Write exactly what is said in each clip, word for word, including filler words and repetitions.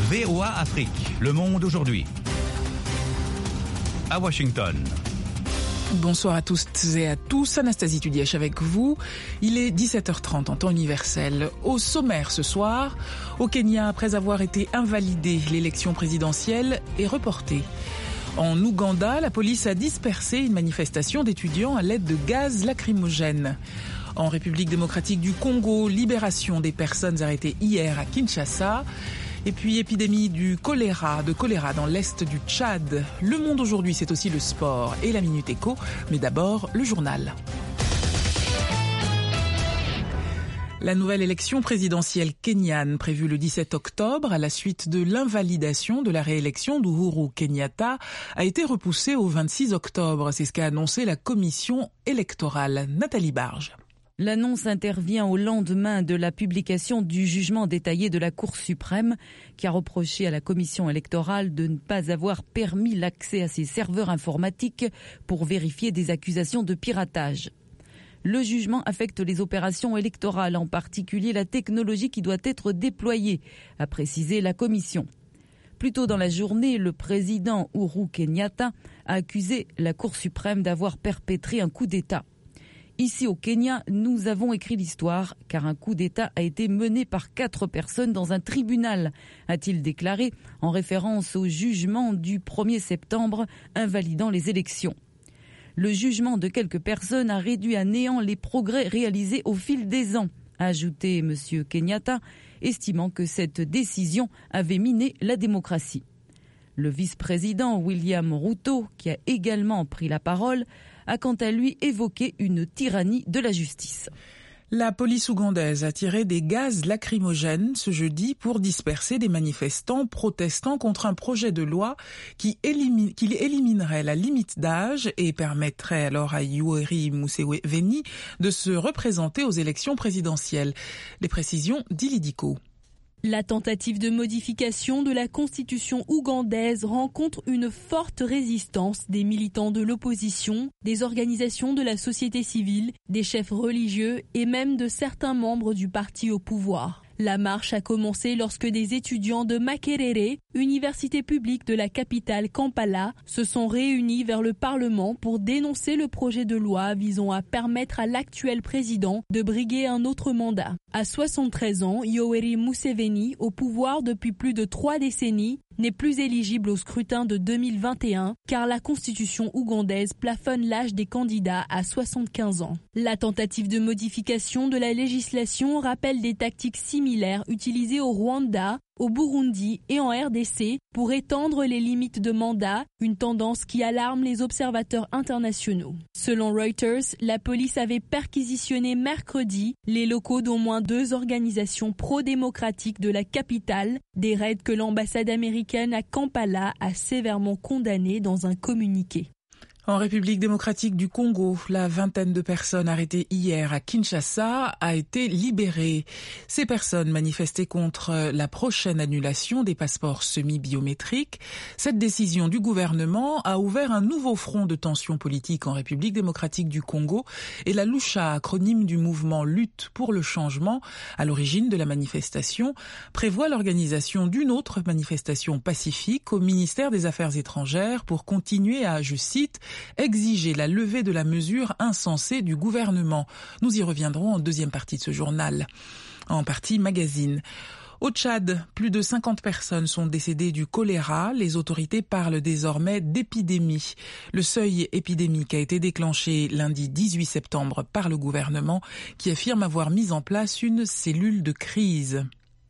V O A Afrique, le monde aujourd'hui. À Washington. Bonsoir à tous et à tous, Anastasie Tudièche avec vous. Il est dix-sept heures trente en temps universel. Au sommaire ce soir, au Kenya, après avoir été invalidée, l'élection présidentielle est reportée. En Ouganda, la police a dispersé une manifestation d'étudiants à l'aide de gaz lacrymogène. En République démocratique du Congo, libération des personnes arrêtées hier à Kinshasa. Et puis épidémie du choléra, de choléra dans l'est du Tchad. Le monde aujourd'hui, c'est aussi le sport et la Minute Éco. Mais d'abord, le journal. La nouvelle élection présidentielle kenyane prévue le dix-sept octobre à la suite de l'invalidation de la réélection d'Uhuru Kenyatta a été repoussée au vingt-six octobre. C'est ce qu'a annoncé la commission électorale. Nathalie Barge. L'annonce intervient au lendemain de la publication du jugement détaillé de la Cour suprême qui a reproché à la commission électorale de ne pas avoir permis l'accès à ses serveurs informatiques pour vérifier des accusations de piratage. Le jugement affecte les opérations électorales, en particulier la technologie qui doit être déployée, a précisé la commission. Plus tôt dans la journée, le président Uhuru Kenyatta a accusé la Cour suprême d'avoir perpétré un coup d'État. Ici au Kenya, nous avons écrit l'histoire car un coup d'État a été mené par quatre personnes dans un tribunal, a-t-il déclaré en référence au jugement du premier septembre invalidant les élections. Le jugement de quelques personnes a réduit à néant les progrès réalisés au fil des ans, a ajouté M. Kenyatta, estimant que cette décision avait miné la démocratie. Le vice-président William Ruto, qui a également pris la parole, a quant à lui évoqué une tyrannie de la justice. La police ougandaise a tiré des gaz lacrymogènes ce jeudi pour disperser des manifestants protestant contre un projet de loi qui, élimine, qui éliminerait la limite d'âge et permettrait alors à Yoweri Museveni de se représenter aux élections présidentielles. Les précisions d'Ilidiko. La tentative de modification de la constitution ougandaise rencontre une forte résistance des militants de l'opposition, des organisations de la société civile, des chefs religieux et même de certains membres du parti au pouvoir. La marche a commencé lorsque des étudiants de Makerere, université publique de la capitale Kampala, se sont réunis vers le Parlement pour dénoncer le projet de loi visant à permettre à l'actuel président de briguer un autre mandat. À soixante-treize ans, Yoweri Museveni, au pouvoir depuis plus de trois décennies, n'est plus éligible au scrutin de deux mille vingt et un car la constitution ougandaise plafonne l'âge des candidats à soixante-quinze ans. La tentative de modification de la législation rappelle des tactiques similaires utilisées au Rwanda, au Burundi et en R D C pour étendre les limites de mandat, une tendance qui alarme les observateurs internationaux. Selon Reuters, la police avait perquisitionné mercredi les locaux d'au moins deux organisations pro-démocratiques de la capitale, des raids que l'ambassade américaine à Kampala a sévèrement condamnés dans un communiqué. En République démocratique du Congo, la vingtaine de personnes arrêtées hier à Kinshasa a été libérée. Ces personnes manifestaient contre la prochaine annulation des passeports semi-biométriques. Cette décision du gouvernement a ouvert un nouveau front de tension politique en République démocratique du Congo et la Lucha, acronyme du mouvement Lutte pour le changement, à l'origine de la manifestation, prévoit l'organisation d'une autre manifestation pacifique au ministère des Affaires étrangères pour continuer à, je cite, exiger la levée de la mesure insensée du gouvernement. Nous y reviendrons en deuxième partie de ce journal, en partie magazine. Au Tchad, plus de cinquante personnes sont décédées du choléra. Les autorités parlent désormais d'épidémie. Le seuil épidémique a été déclenché lundi dix-huit septembre par le gouvernement qui affirme avoir mis en place une cellule de crise.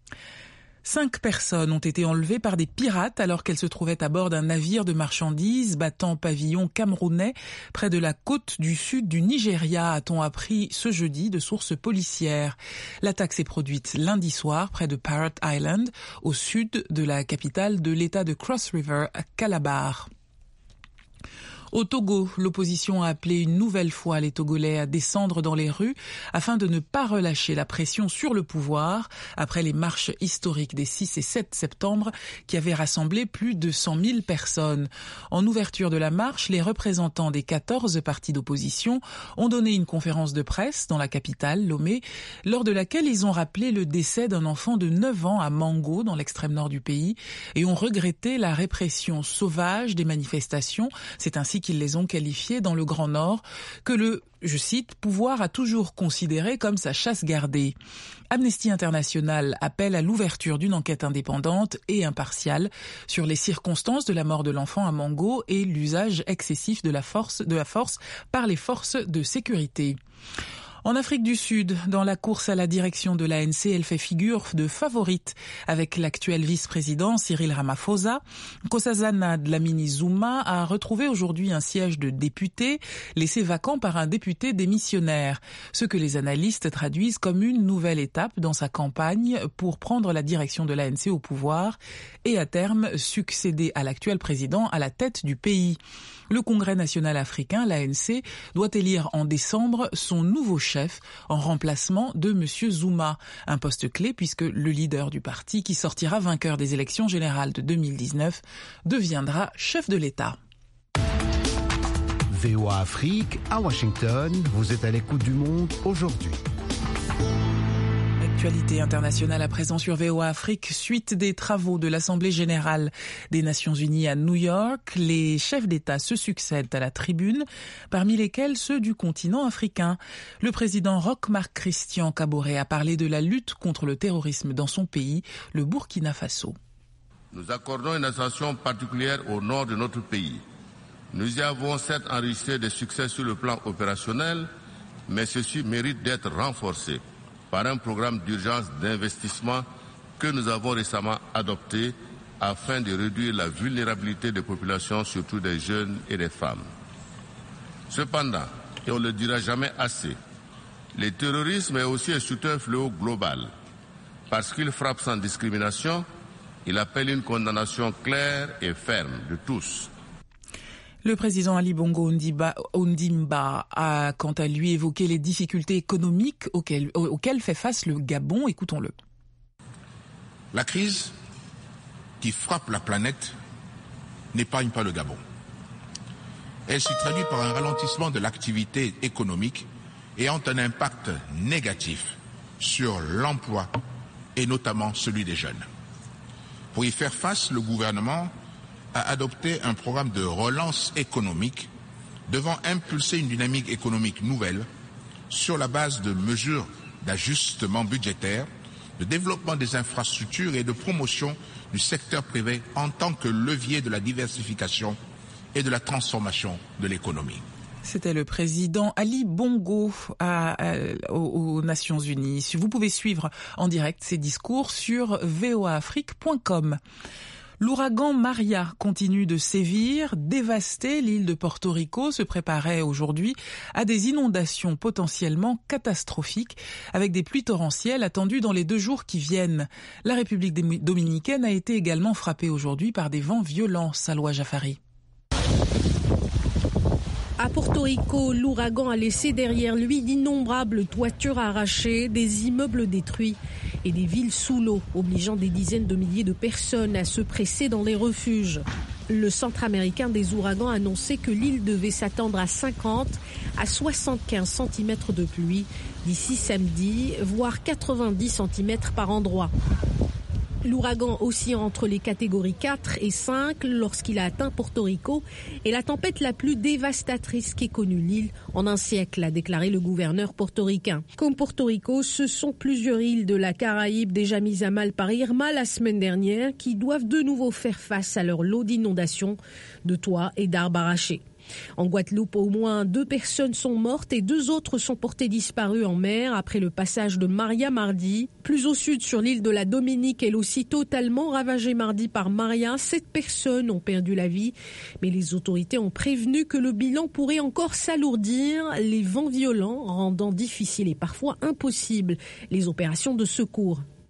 Cinq personnes ont été enlevées par des pirates alors qu'elles se trouvaient à bord d'un navire de marchandises battant pavillon camerounais près de la côte du sud du Nigeria, a-t-on appris ce jeudi de sources policières. L'attaque s'est produite lundi soir près de Parrot Island, au sud de la capitale de l'État de Cross River, à Calabar. Au Togo, l'opposition a appelé une nouvelle fois les Togolais à descendre dans les rues afin de ne pas relâcher la pression sur le pouvoir après les marches historiques des six et sept septembre qui avaient rassemblé plus de cent mille personnes. En ouverture de la marche, les représentants des quatorze partis d'opposition ont donné une conférence de presse dans la capitale, Lomé, lors de laquelle ils ont rappelé le décès d'un enfant de neuf ans à Mango, dans l'extrême nord du pays, et ont regretté la répression sauvage des manifestations. C'est ainsi qu'ils les ont qualifiés dans le Grand Nord, que le, je cite, pouvoir a toujours considéré comme sa chasse gardée. Amnesty International appelle à l'ouverture d'une enquête indépendante et impartiale sur les circonstances de la mort de l'enfant à Mango et l'usage excessif de la force, de la force par les forces de sécurité. En Afrique du Sud, dans la course à la direction de l'A N C, elle fait figure de favorite avec l'actuel vice-président Cyril Ramaphosa. Nkosazana Dlamini-Zuma a retrouvé aujourd'hui un siège de député laissé vacant par un député démissionnaire, ce que les analystes traduisent comme une nouvelle étape dans sa campagne pour prendre la direction de l'A N C au pouvoir et à terme succéder à l'actuel président à la tête du pays. Le Congrès national africain, l'A N C, doit élire en décembre son nouveau chef en remplacement de M. Zuma, un poste clé puisque le leader du parti qui sortira vainqueur des élections générales de deux mille dix-neuf deviendra chef de l'État. V O A Afrique, à Washington, vous êtes à l'écoute du monde aujourd'hui. Actualité internationale à présent sur V O A Afrique. Suite des travaux de l'Assemblée générale des Nations unies à New York, les chefs d'État se succèdent à la tribune, parmi lesquels ceux du continent africain. Le président Roch Marc Christian Kaboré a parlé de la lutte contre le terrorisme dans son pays, le Burkina Faso. Nous accordons une attention particulière au nord de notre pays. Nous y avons certes enregistré des succès sur le plan opérationnel, mais ceci mérite d'être renforcé par un programme d'urgence d'investissement que nous avons récemment adopté afin de réduire la vulnérabilité des populations, surtout des jeunes et des femmes. Cependant, et on ne le dira jamais assez, le terrorisme est aussi et surtout un fléau global. Parce qu'il frappe sans discrimination, il appelle une condamnation claire et ferme de tous. Le président Ali Bongo Ondimba a quant à lui évoqué les difficultés économiques auxquelles, auxquelles fait face le Gabon. Écoutons-le. La crise qui frappe la planète n'épargne pas le Gabon. Elle s'y traduit par un ralentissement de l'activité économique ayant un impact négatif sur l'emploi et notamment celui des jeunes. Pour y faire face, le gouvernement a adopté un programme de relance économique devant impulser une dynamique économique nouvelle sur la base de mesures d'ajustement budgétaire, de développement des infrastructures et de promotion du secteur privé en tant que levier de la diversification et de la transformation de l'économie. C'était le président Ali Bongo à, à, aux, aux Nations Unies. Vous pouvez suivre en direct ses discours sur v o a afrique point com. L'ouragan Maria continue de sévir, dévaster l'île de Porto Rico, se préparait aujourd'hui à des inondations potentiellement catastrophiques avec des pluies torrentielles attendues dans les deux jours qui viennent. La République dominicaine a été également frappée aujourd'hui par des vents violents, Salwa Jafari. À Porto Rico, l'ouragan a laissé derrière lui d'innombrables toitures arrachées, des immeubles détruits et des villes sous l'eau, obligeant des dizaines de milliers de personnes à se presser dans les refuges. Le Centre américain des ouragans a annoncé que l'île devait s'attendre à cinquante à soixante-quinze centimètres de pluie d'ici samedi, voire quatre-vingt-dix centimètres par endroit. L'ouragan oscille entre les catégories quatre et cinq lorsqu'il a atteint Porto Rico est la tempête la plus dévastatrice qu'ait connue l'île en un siècle, a déclaré le gouverneur portoricain. Comme Porto Rico, ce sont plusieurs îles de la Caraïbe déjà mises à mal par Irma la semaine dernière qui doivent de nouveau faire face à leur lot d'inondations, de toits et d'arbres arrachés. En Guadeloupe, au moins deux personnes sont mortes et deux autres sont portées disparues en mer après le passage de Maria mardi. Plus au sud, sur l'île de la Dominique, elle aussi totalement ravagée mardi par Maria, sept personnes ont perdu la vie. Mais les autorités ont prévenu que le bilan pourrait encore s'alourdir, les vents violents rendant difficiles et parfois impossibles les opérations de secours.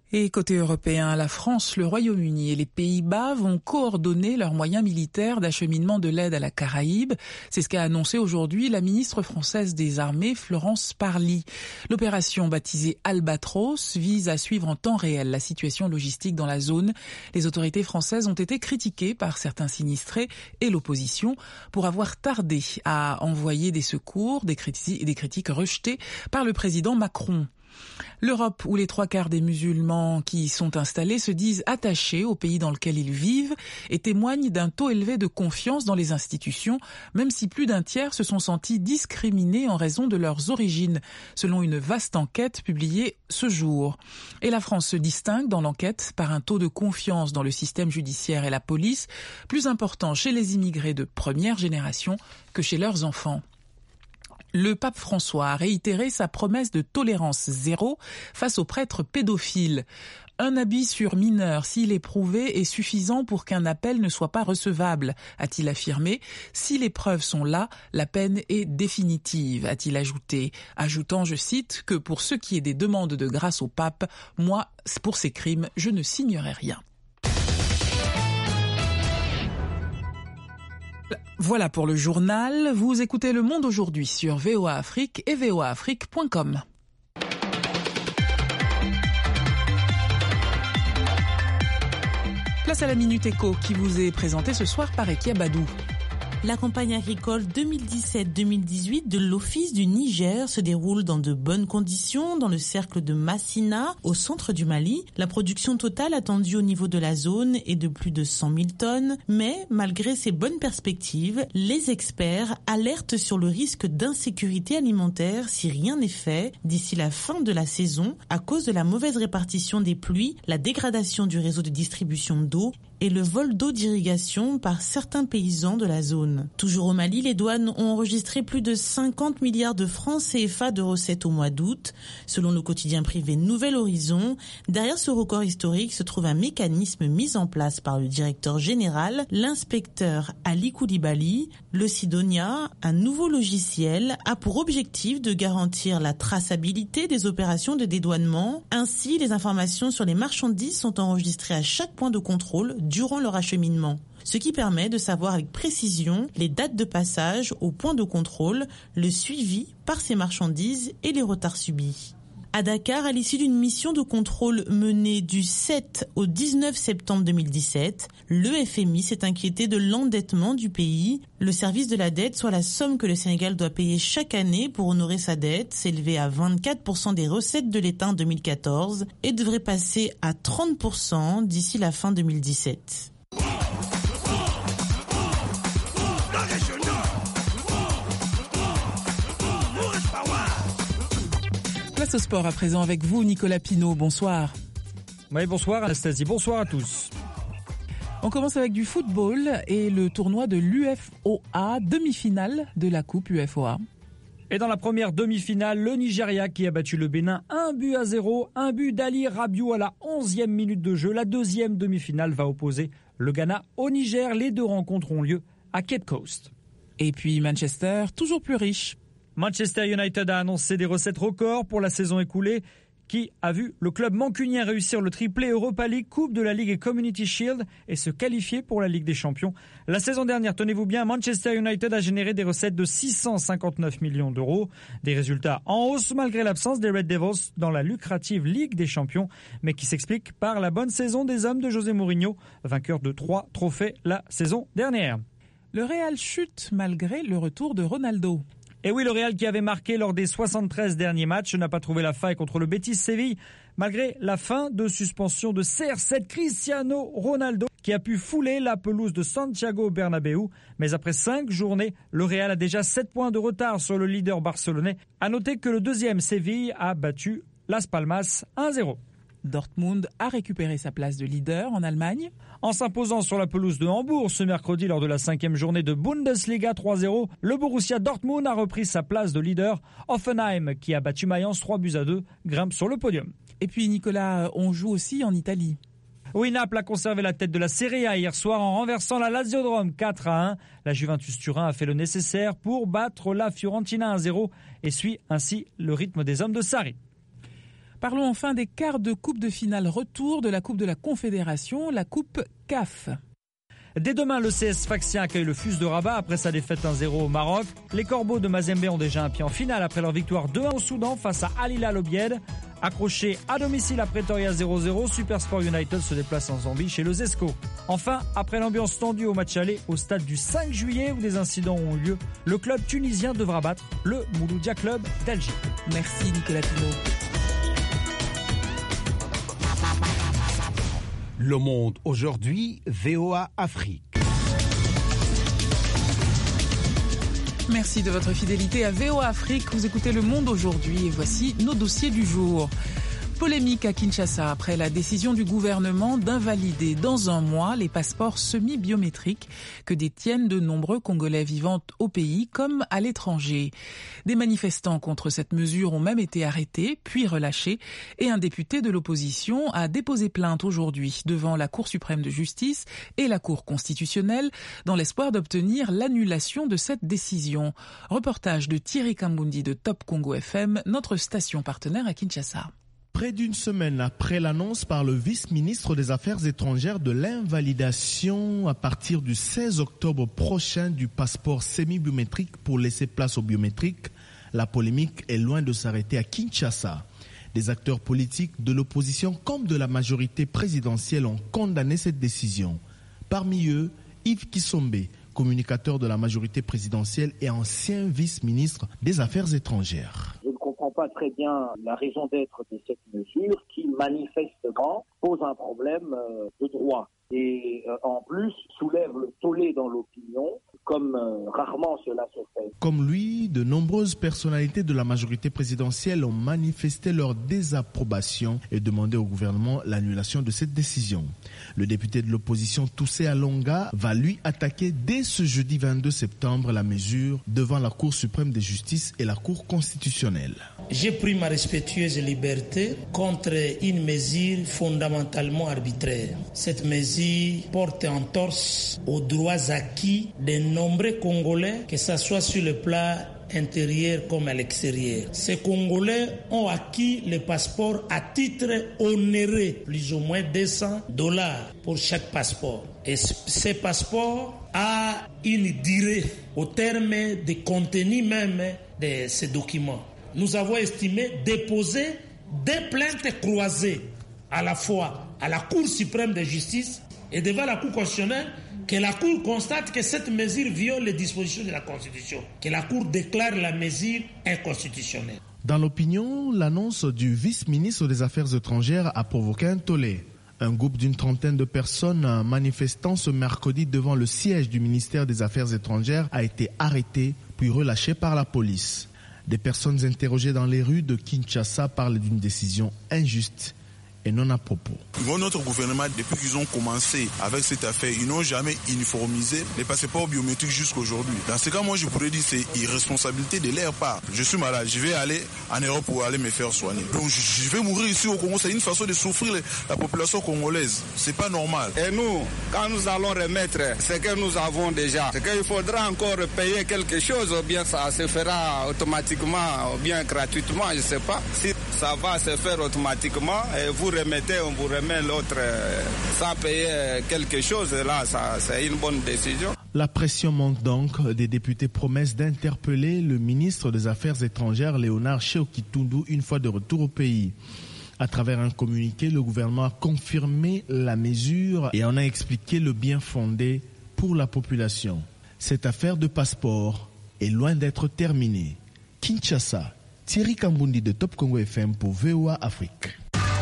Et côté européen, la France, le Royaume-Uni et les Pays-Bas vont coordonner leurs moyens militaires d'acheminement de l'aide à la Caraïbe. C'est ce qu'a annoncé aujourd'hui la ministre française des Armées, Florence Parly. L'opération baptisée Albatros vise à suivre en temps réel la situation logistique dans la zone. Les autorités françaises ont été critiquées par certains sinistrés et l'opposition pour avoir tardé à envoyer des secours, des critiques, des critiques rejetées par le président Macron. L'Europe, où les trois quarts des musulmans qui y sont installés se disent attachés au pays dans lequel ils vivent et témoignent d'un taux élevé de confiance dans les institutions, même si plus d'un tiers se sont sentis discriminés en raison de leurs origines, selon une vaste enquête publiée ce jour. Et la France se distingue dans l'enquête par un taux de confiance dans le système judiciaire et la police plus important chez les immigrés de première génération que chez leurs enfants. Le pape François a réitéré sa promesse de tolérance zéro face aux prêtres pédophiles. Un habit sur mineur, s'il est prouvé, est suffisant pour qu'un appel ne soit pas recevable, a-t-il affirmé. Si les preuves sont là, la peine est définitive, a-t-il ajouté, ajoutant, je cite, que pour ce qui est des demandes de grâce au pape, moi, pour ces crimes, je ne signerai rien. Voilà pour le journal. Vous écoutez Le Monde aujourd'hui sur V O A Afrique et v o a afrique point com. Place à la Minute Éco qui vous est présentée ce soir par Ekia Badou. La campagne agricole deux mille dix-sept deux mille dix-huit de l'Office du Niger se déroule dans de bonnes conditions dans le cercle de Massina, au centre du Mali. La production totale attendue au niveau de la zone est de plus de cent mille tonnes, mais malgré ces bonnes perspectives, les experts alertent sur le risque d'insécurité alimentaire si rien n'est fait d'ici la fin de la saison à cause de la mauvaise répartition des pluies, la dégradation du réseau de distribution d'eau et le vol d'eau d'irrigation par certains paysans de la zone. Toujours au Mali, les douanes ont enregistré plus de cinquante milliards de francs C F A de recettes au mois d'août. Selon le quotidien privé Nouvel Horizon, derrière ce record historique se trouve un mécanisme mis en place par le directeur général, l'inspecteur Ali Koulibaly. Le Sidonia, un nouveau logiciel, a pour objectif de garantir la traçabilité des opérations de dédouanement. Ainsi, les informations sur les marchandises sont enregistrées à chaque point de contrôle durant leur acheminement, ce qui permet de savoir avec précision les dates de passage au point de contrôle, le suivi par ces marchandises et les retards subis. À Dakar, à l'issue d'une mission de contrôle menée du sept au dix-neuf septembre deux mille dix-sept, le F M I s'est inquiété de l'endettement du pays. Le service de la dette, soit la somme que le Sénégal doit payer chaque année pour honorer sa dette, s'élevait à vingt-quatre pour cent des recettes de l'État en deux mille quatorze et devrait passer à trente pour cent d'ici la fin deux mille dix-sept. Place au sport à présent avec vous, Nicolas Pinault. Bonsoir. Oui, bonsoir Anastasie, bonsoir à tous. On commence avec du football et le tournoi de l'U F O A, demi-finale de la Coupe U F O A. Et dans la première demi-finale, le Nigeria qui a battu le Bénin un but à zéro, un but d'Ali Rabiou à la onzième minute de jeu. La deuxième demi-finale va opposer le Ghana au Niger. Les deux rencontres ont lieu à Cape Coast. Et puis Manchester, toujours plus riche. Manchester United a annoncé des recettes records pour la saison écoulée qui a vu le club mancunien réussir le triplé Europa League, Coupe de la Ligue et Community Shield et se qualifier pour la Ligue des Champions. La saison dernière, tenez-vous bien, Manchester United a généré des recettes de six cent cinquante-neuf millions d'euros. Des résultats en hausse malgré l'absence des Red Devils dans la lucrative Ligue des Champions, mais qui s'explique par la bonne saison des hommes de José Mourinho, vainqueur de trois trophées la saison dernière. Le Real chute malgré le retour de Ronaldo. Et oui, le Real qui avait marqué lors des soixante-treize derniers matchs n'a pas trouvé la faille contre le Betis Séville, malgré la fin de suspension de C R sept Cristiano Ronaldo, qui a pu fouler la pelouse de Santiago Bernabéu. Mais après cinq journées, le Real a déjà sept points de retard sur le leader barcelonais. À noter que le deuxième Séville a battu Las Palmas un zéro. Dortmund a récupéré sa place de leader en Allemagne. En s'imposant sur la pelouse de Hambourg ce mercredi lors de la cinquième journée de Bundesliga trois zéro, le Borussia Dortmund a repris sa place de leader. Hoffenheim, qui a battu Mayence trois buts à deux, grimpe sur le podium. Et puis Nicolas, on joue aussi en Italie. Oui, Naples a conservé la tête de la Serie A hier soir en renversant la Lazio de Rome quatre à un. La Juventus Turin a fait le nécessaire pour battre la Fiorentina un zéro et suit ainsi le rythme des hommes de Sarri. Parlons enfin des quarts de coupe de finale retour de la Coupe de la Confédération, la Coupe C A F. Dès demain, le C S Sfaxien accueille le F U S de Rabat après sa défaite un zéro au Maroc. Les Corbeaux de Mazembe ont déjà un pied en finale après leur victoire deux un au Soudan face à Al Hilal Obied. Accroché à domicile à Pretoria zéro zéro, Supersport United se déplace en Zambie chez le Zesco. Enfin, après l'ambiance tendue au match aller au stade du cinq juillet où des incidents ont eu lieu, le club tunisien devra battre le Mouloudia Club d'Alger. Merci Nicolas Pinot. Le Monde aujourd'hui, V O A Afrique. Merci de votre fidélité à V O A Afrique. Vous écoutez Le Monde aujourd'hui et voici nos dossiers du jour. Polémique à Kinshasa après la décision du gouvernement d'invalider dans un mois les passeports semi-biométriques que détiennent de nombreux Congolais vivant au pays comme à l'étranger. Des manifestants contre cette mesure ont même été arrêtés puis relâchés et un député de l'opposition a déposé plainte aujourd'hui devant la Cour suprême de justice et la Cour constitutionnelle dans l'espoir d'obtenir l'annulation de cette décision. Reportage de Thierry Kambundi de Top Congo F M, notre station partenaire à Kinshasa. Près d'une semaine après l'annonce par le vice-ministre des Affaires étrangères de l'invalidation à partir du seize octobre prochain du passeport semi-biométrique pour laisser place au biométrique, la polémique est loin de s'arrêter à Kinshasa. Des acteurs politiques de l'opposition comme de la majorité présidentielle ont condamné cette décision. Parmi eux, Yves Kisombe, communicateur de la majorité présidentielle et ancien vice-ministre des Affaires étrangères. Je ne comprends pas très bien la raison d'être de cette mesure qui manifestement pose un problème de droit et en plus soulève le tollé dans l'opinion comme rarement cela se fait. Comme lui, de nombreuses personnalités de la majorité présidentielle ont manifesté leur désapprobation et demandé au gouvernement l'annulation de cette décision. Le député de l'opposition Toussé Alonga va lui attaquer dès ce jeudi vingt-deux septembre la mesure devant la Cour suprême de justice et la Cour constitutionnelle. J'ai pris ma respectueuse liberté contre une mesure fondamentalement arbitraire. Cette mesure porte en torse aux droits acquis des nombreux Congolais, que ce soit sur le plan intérieur comme à l'extérieur. Ces Congolais ont acquis le passeport à titre onéreux, plus ou moins deux cents dollars pour chaque passeport. Et ces passeports a une durée au terme du contenu même de ces documents. Nous avons estimé déposer des plaintes croisées à la fois à la Cour suprême de justice et devant la Cour constitutionnelle, que la Cour constate que cette mesure viole les dispositions de la Constitution, que la Cour déclare la mesure inconstitutionnelle. Dans l'opinion, l'annonce du vice-ministre des Affaires étrangères a provoqué un tollé. Un groupe d'une trentaine de personnes manifestant ce mercredi devant le siège du ministère des Affaires étrangères a été arrêté puis relâché par la police. Des personnes interrogées dans les rues de Kinshasa parlent d'une décision injuste et non à propos. Notre gouvernement, depuis qu'ils ont commencé avec cette affaire, ils n'ont jamais uniformisé les passeports biométriques jusqu'à aujourd'hui. Dans ce cas, moi, je pourrais dire que c'est irresponsabilité de leur part. Je suis malade, je vais aller en Europe pour aller me faire soigner. Donc, je vais mourir ici au Congo. C'est une façon de souffrir la population congolaise. C'est pas normal. Et nous, quand nous allons remettre ce que nous avons déjà, c'est qu'il faudra encore payer quelque chose, ou bien ça se fera automatiquement, ou bien gratuitement, je ne sais pas. Si ça va se faire automatiquement, et vous remettez, on vous remet l'autre euh, sans payer quelque chose, là, ça, c'est une bonne décision. La pression monte donc. Des députés promettent d'interpeller le ministre des Affaires étrangères, Léonard Tchéokitundu, une fois de retour au pays. À travers un communiqué, le gouvernement a confirmé la mesure et en a expliqué le bien fondé pour la population. Cette affaire de passeport est loin d'être terminée. Kinshasa, Thierry Kambundi de Top Congo F M pour V O A Afrique.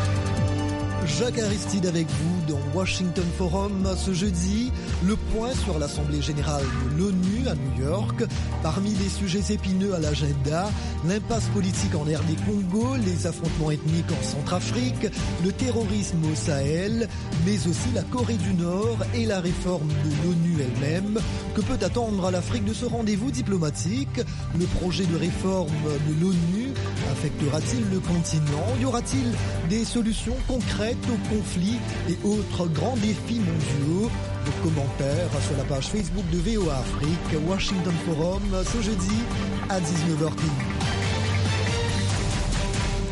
Jacques Aristide avec vous dans Washington Forum ce jeudi. Le point sur l'Assemblée générale de l'ONU à New York. Parmi les sujets épineux à l'agenda, l'impasse politique en R D Congo, les affrontements ethniques en Centrafrique, le terrorisme au Sahel, mais aussi la Corée du Nord et la réforme de l'ONU elle-même. Que peut attendre à l'Afrique de ce rendez-vous diplomatique? Le projet de réforme de l'ONU affectera-t-il le continent? Y aura-t-il des solutions concrètes aux conflits et autres grands défis mondiaux? Vos commentaires sur la page Facebook de V O A Afrique, Washington Forum, ce jeudi à dix-neuf heures trente.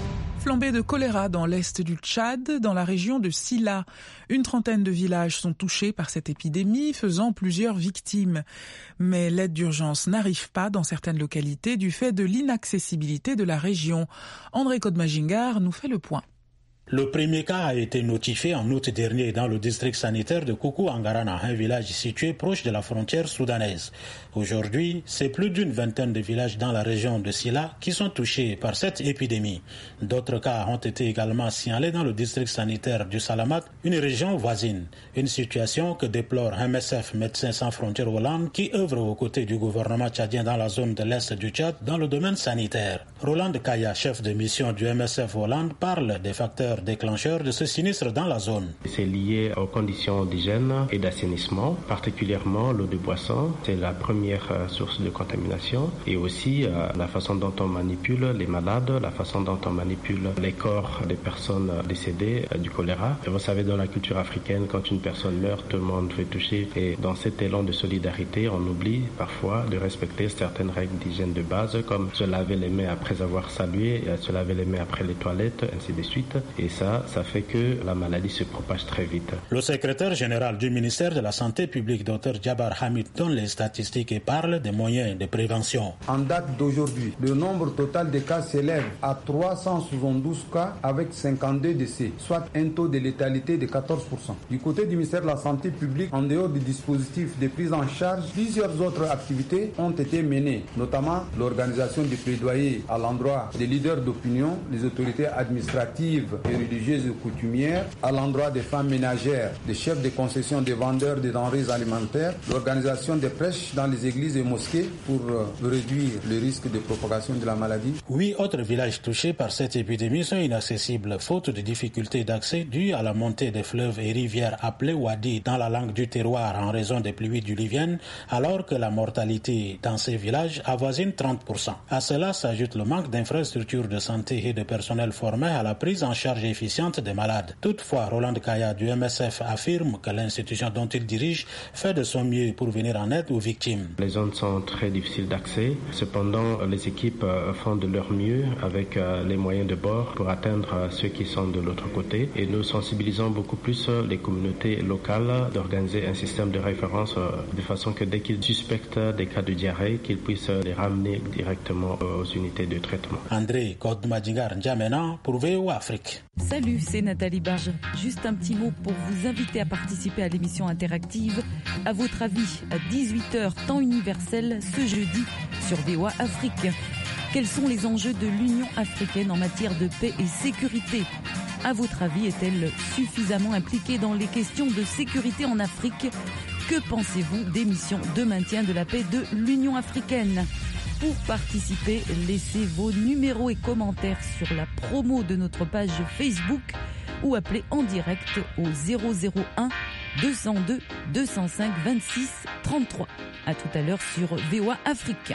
Flambée de choléra dans l'est du Tchad, dans la région de Silla. Une trentaine de villages sont touchés par cette épidémie, faisant plusieurs victimes. Mais l'aide d'urgence n'arrive pas dans certaines localités du fait de l'inaccessibilité de la région. André Kodmagingar nous fait le point. Le premier cas a été notifié en août dernier dans le district sanitaire de Koukou-Angarana, un village situé proche de la frontière soudanaise. Aujourd'hui, c'est plus d'une vingtaine de villages dans la région de Silla qui sont touchés par cette épidémie. D'autres cas ont été également signalés dans le district sanitaire du Salamat, une région voisine. Une situation que déplore M S F, Médecins sans frontières Hollande, qui œuvre aux côtés du gouvernement tchadien dans la zone de l'Est du Tchad dans le domaine sanitaire. Roland Kaya, chef de mission du M S F Hollande, parle des facteurs déclencheurs de ce sinistre dans la zone. C'est lié aux conditions d'hygiène et d'assainissement, particulièrement l'eau de boisson. C'est la première source de contamination et aussi euh, la façon dont on manipule les malades, la façon dont on manipule les corps des personnes décédées euh, du choléra. Et vous savez, dans la culture africaine, quand une personne meurt, tout le monde fait toucher. Et dans cet élan de solidarité, on oublie parfois de respecter certaines règles d'hygiène de base, comme se laver les mains après avoir salué, se laver les mains après les toilettes, ainsi de suite. Et ça, ça fait que la maladie se propage très vite. Le secrétaire général du ministère de la Santé publique, Dr Djabar Hamid, donne les statistiques et parle des moyens de prévention. En date d'aujourd'hui, le nombre total de cas s'élève à trois cent soixante-douze cas avec cinquante-deux décès, soit un taux de létalité de quatorze pour cent. Du côté du ministère de la Santé publique, en dehors du dispositif de prise en charge, plusieurs autres activités ont été menées, notamment l'organisation des plaidoyers à l'endroit des leaders d'opinion, des autorités administratives et religieuses et coutumières, à l'endroit des femmes ménagères, des chefs de concession, des vendeurs de denrées alimentaires, l'organisation des prêches dans les églises et mosquées pour euh, réduire le risque de propagation de la maladie. Huit autres villages touchés par cette épidémie sont inaccessibles, faute de difficultés d'accès dues à la montée des fleuves et rivières appelées wadi dans la langue du terroir en raison des pluies diluviennes, alors que la mortalité dans ces villages avoisine trente pour cent. À cela s'ajoute le manque d'infrastructures de santé et de personnel formé à la prise en charge efficiente des malades. Toutefois, Roland Kaya du M S F affirme que l'institution dont il dirige fait de son mieux pour venir en aide aux victimes. Les zones sont très difficiles d'accès. Cependant, les équipes font de leur mieux avec les moyens de bord pour atteindre ceux qui sont de l'autre côté. Et nous sensibilisons beaucoup plus les communautés locales d'organiser un système de référence de façon que dès qu'ils suspectent des cas de diarrhée, qu'ils puissent les ramener directement aux unités de traitement. André Kodmagingar N'Djamena pour V O Afrique. Salut, c'est Nathalie Barge. Juste un petit mot pour vous inviter à participer à l'émission interactive. À votre avis, à dix-huit heures, temps universel, ce jeudi, sur V O Afrique. Quels sont les enjeux de l'Union africaine en matière de paix et sécurité ? À votre avis, est-elle suffisamment impliquée dans les questions de sécurité en Afrique ? Que pensez-vous des missions de maintien de la paix de l'Union africaine ? Pour participer, laissez vos numéros et commentaires sur la promo de notre page Facebook ou appelez en direct au zéro zéro un deux zéro deux deux zéro cinq vingt-six trente-trois. À tout à l'heure sur V O A Afrique.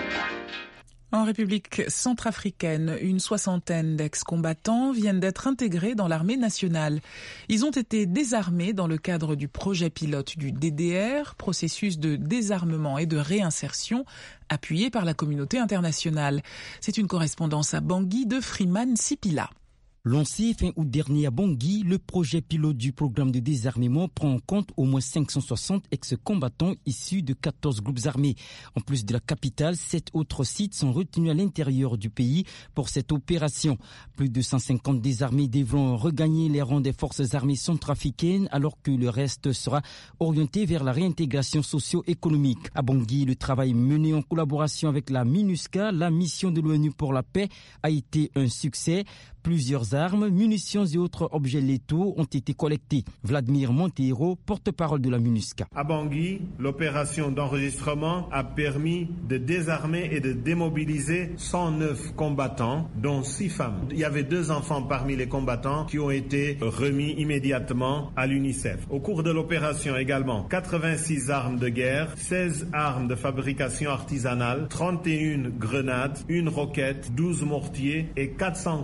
En République centrafricaine, une soixantaine d'ex-combattants viennent d'être intégrés dans l'armée nationale. Ils ont été désarmés dans le cadre du projet pilote du D D R, processus de désarmement et de réinsertion appuyé par la communauté internationale. C'est une correspondance à Bangui de Freeman Sipila. Lancé fin août dernier à Bangui, le projet pilote du programme de désarmement prend en compte au moins cinq cent soixante ex-combattants issus de quatorze groupes armés. En plus de la capitale, sept autres sites sont retenus à l'intérieur du pays pour cette opération. Plus de cent cinquante désarmés devront regagner les rangs des forces armées centrafricaines alors que le reste sera orienté vers la réintégration socio-économique. À Bangui, le travail mené en collaboration avec la MINUSCA, la mission de l'ONU pour la paix, a été un succès. Plusieurs armes, munitions et autres objets létaux ont été collectés. Vladimir Monteiro, porte-parole de la MINUSCA. À Bangui, l'opération d'enregistrement a permis de désarmer et de démobiliser cent neuf combattants, dont six femmes. Il y avait deux enfants parmi les combattants qui ont été remis immédiatement à l'UNICEF. Au cours de l'opération également, quatre-vingt-six armes de guerre, seize armes de fabrication artisanale, trente et une grenades, une roquette, douze mortiers et quatre cent quinze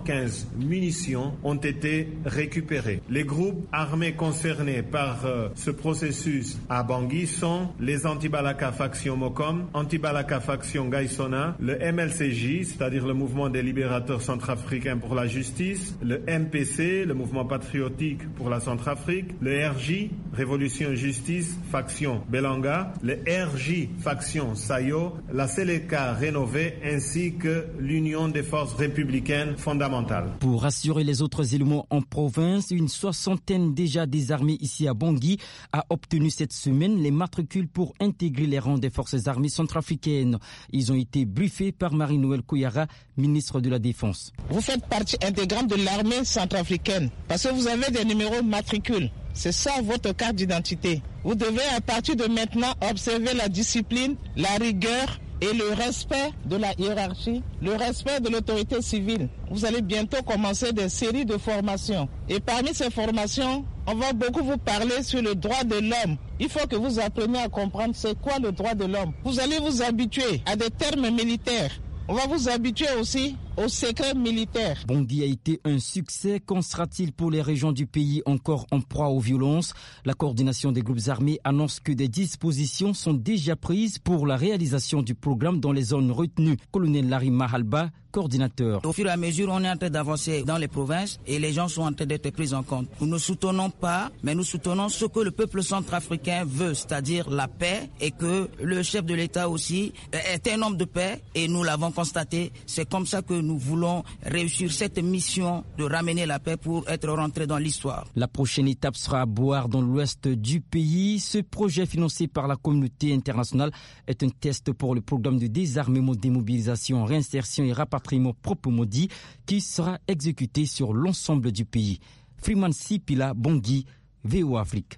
quinze munitions ont été récupérées. Les groupes armés concernés par euh, ce processus à Bangui sont les Antibalaka faction Mokom, Antibalaka faction Gaïsona, le M L C J, c'est-à-dire le Mouvement des libérateurs centrafricains pour la justice, le M P C, le Mouvement patriotique pour la Centrafrique, le R J, Révolution Justice, faction Belanga, le R J, faction Sayo, la Seleka rénovée ainsi que l'Union des forces républicaines fondamentales. Pour rassurer les autres éléments en province, une soixantaine déjà désarmés ici à Bangui a obtenu cette semaine les matricules pour intégrer les rangs des forces armées centrafricaines. Ils ont été briefés par Marie-Noëlle Kouyara, ministre de la Défense. Vous faites partie intégrante de l'armée centrafricaine parce que vous avez des numéros matricules. C'est ça votre carte d'identité. Vous devez à partir de maintenant observer la discipline, la rigueur et le respect de la hiérarchie, le respect de l'autorité civile. Vous allez bientôt commencer des séries de formations. Et parmi ces formations, on va beaucoup vous parler sur le droit de l'homme. Il faut que vous appreniez à comprendre c'est quoi le droit de l'homme. Vous allez vous habituer à des termes militaires. On va vous habituer aussi au secret militaire. Bangui a été un succès. Qu'en sera-t-il pour les régions du pays encore en proie aux violences? La coordination des groupes armés annonce que des dispositions sont déjà prises pour la réalisation du programme dans les zones retenues. Colonel Larry Mahalba, coordinateur. Au fur et à mesure, on est en train d'avancer dans les provinces et les gens sont en train d'être pris en compte. Nous ne soutenons pas, mais nous soutenons ce que le peuple centrafricain veut, c'est-à-dire la paix, et que le chef de l'État aussi est un homme de paix et nous l'avons constaté. C'est comme ça que nous voulons réussir cette mission de ramener la paix pour être rentré dans l'histoire. La prochaine étape sera à Boar dans l'ouest du pays. Ce projet financé par la communauté internationale est un test pour le programme de désarmement, démobilisation, réinsertion et rapatriement proprement dit qui sera exécuté sur l'ensemble du pays. Freeman Sipila, Bangui, V O A Afrique.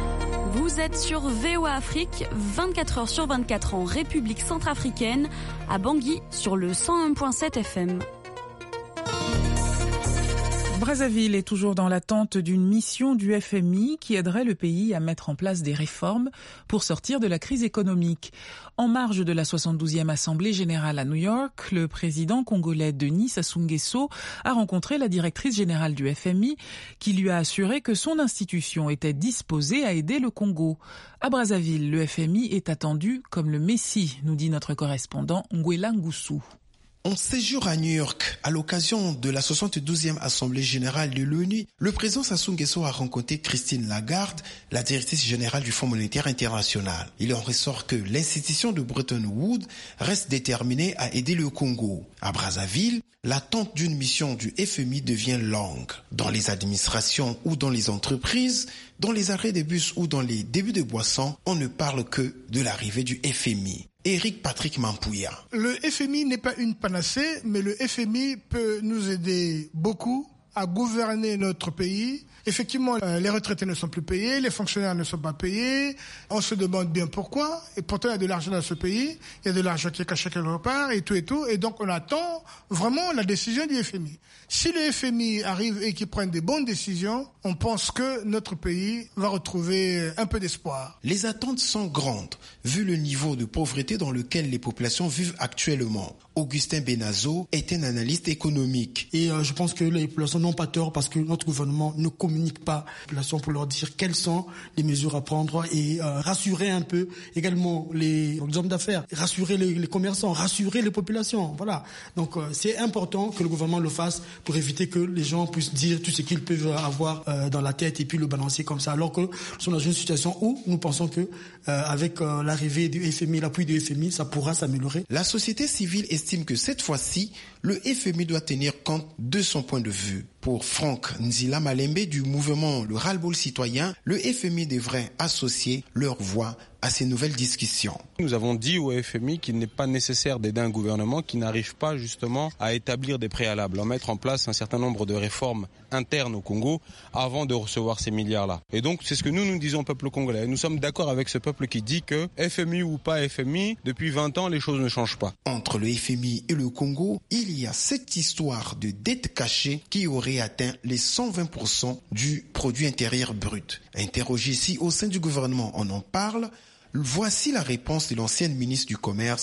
Vous êtes sur V O A Afrique, vingt-quatre heures sur vingt-quatre en République centrafricaine, à Bangui sur le cent un virgule sept F M. Brazzaville est toujours dans l'attente d'une mission du F M I qui aiderait le pays à mettre en place des réformes pour sortir de la crise économique. En marge de la soixante-douzième Assemblée générale à New York, le président congolais Denis Sassou Nguesso a rencontré la directrice générale du F M I qui lui a assuré que son institution était disposée à aider le Congo. À Brazzaville, le F M I est attendu comme le Messie, nous dit notre correspondant Ngwela Ngoussou. En séjour à New York, à l'occasion de la soixante-douzième Assemblée générale de l'ONU, le président Sassou Nguesso a rencontré Christine Lagarde, la directrice générale du Fonds monétaire international. Il en ressort que l'institution de Bretton Woods reste déterminée à aider le Congo. À Brazzaville, l'attente d'une mission du F M I devient longue. Dans les administrations ou dans les entreprises, dans les arrêts de bus ou dans les débuts de boissons, on ne parle que de l'arrivée du F M I. Éric Patrick Mampouya. Le F M I n'est pas une panacée, mais le F M I peut nous aider beaucoup à gouverner notre pays. Effectivement, euh, les retraités ne sont plus payés, les fonctionnaires ne sont pas payés. On se demande bien pourquoi. Et pourtant, il y a de l'argent dans ce pays. Il y a de l'argent qui est caché quelque part et tout et tout. Et donc, on attend vraiment la décision du F M I. Si le F M I arrive et qu'il prenne des bonnes décisions, on pense que notre pays va retrouver un peu d'espoir. Les attentes sont grandes, vu le niveau de pauvreté dans lequel les populations vivent actuellement. Augustin Benazo est un analyste économique. Et euh, je pense que les populations n'ont pas tort parce que notre gouvernement ne communique pas les populations pour leur dire quelles sont les mesures à prendre et euh, rassurer un peu également les, les hommes d'affaires, rassurer les, les commerçants, rassurer les populations. Voilà. Donc euh, c'est important que le gouvernement le fasse pour éviter que les gens puissent dire tout ce qu'ils peuvent avoir euh, dans la tête et puis le balancer comme ça. Alors que nous sommes dans une situation où nous pensons que euh, avec euh, l'arrivée du F M I, l'appui du F M I, ça pourra s'améliorer. La société civile estime que cette fois-ci, le F M I doit tenir compte de son point de vue. Pour Franck Nzila Malembe du mouvement Le Ras-le-Bol citoyen, le F M I devrait associer leur voix à ces nouvelles discussions. Nous avons dit au F M I qu'il n'est pas nécessaire d'aider un gouvernement qui n'arrive pas justement à établir des préalables, à mettre en place un certain nombre de réformes internes au Congo avant de recevoir ces milliards-là. Et donc c'est ce que nous nous disons au peuple congolais. Nous sommes d'accord avec ce peuple qui dit que F M I ou pas F M I, depuis vingt ans les choses ne changent pas. Entre le F M I et le Congo, il y a cette histoire de dette cachée qui aurait atteint les cent vingt pour cent du produit intérieur brut. Interrogé ici au sein du gouvernement, on en parle. Voici la réponse de l'ancienne ministre du Commerce,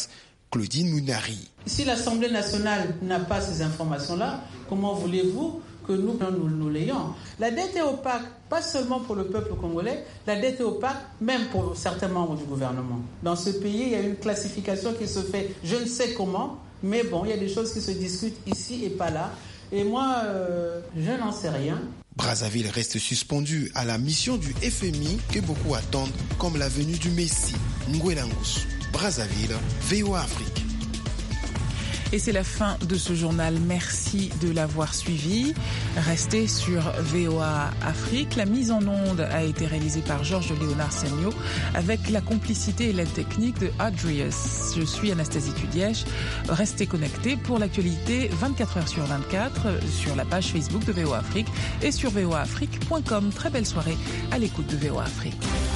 Claudine Mounari. Si l'Assemblée nationale n'a pas ces informations-là, comment voulez-vous que nous, nous, nous l'ayons? La dette est opaque, pas seulement pour le peuple congolais, la dette est opaque même pour certains membres du gouvernement. Dans ce pays, il y a une classification qui se fait, je ne sais comment, mais bon, il y a des choses qui se discutent ici et pas là. Et moi, euh, je n'en sais rien. Brazzaville reste suspendu à la mission du F M I que beaucoup attendent comme la venue du Messie. Nguela Ngusu, Brazzaville, V O A Afrique. Et c'est la fin de ce journal. Merci de l'avoir suivi. Restez sur V O A Afrique. La mise en onde a été réalisée par Georges Léonard Sagno avec la complicité et l'aide technique de Adrius. Je suis Anastasie Tudièche. Restez connectés pour l'actualité vingt-quatre heures sur vingt-quatre sur la page Facebook de V O A Afrique et sur v o a afrique point com. Très belle soirée à l'écoute de V O A Afrique.